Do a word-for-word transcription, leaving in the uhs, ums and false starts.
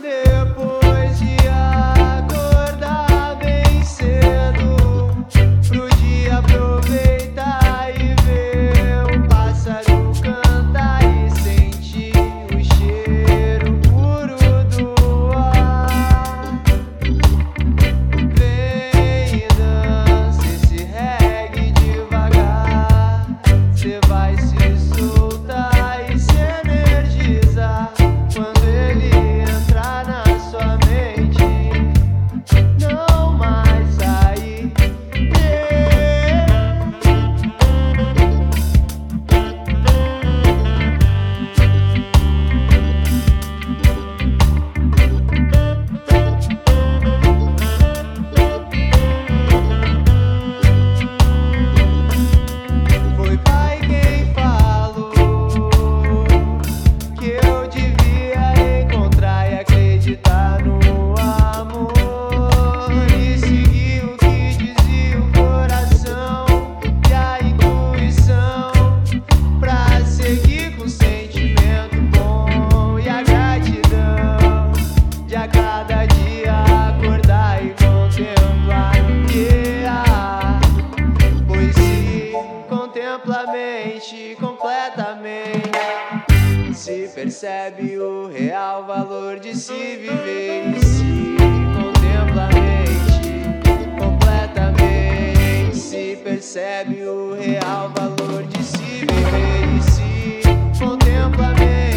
Depois de acordar bem cedo, pro dia aproveitar e ver o pássaro cantar e sentir o cheiro puro do ar. Vem e dança esse reggae devagar, cê vai se soltar e se energizar. Quando ele entrar na sua mente, não mais sair. Foi pai quem falou que eu devia encontrar e acreditar no amor e seguir o que dizia o coração e a intuição, pra seguir com o sentimento bom e a gratidão de a cada dia acordar e contemplar o que há, pois se contempla a mente completamente, se percebe o real valor de se viver. E se contempla a mente completamente, se percebe o real valor de se viver. E se contempla a mente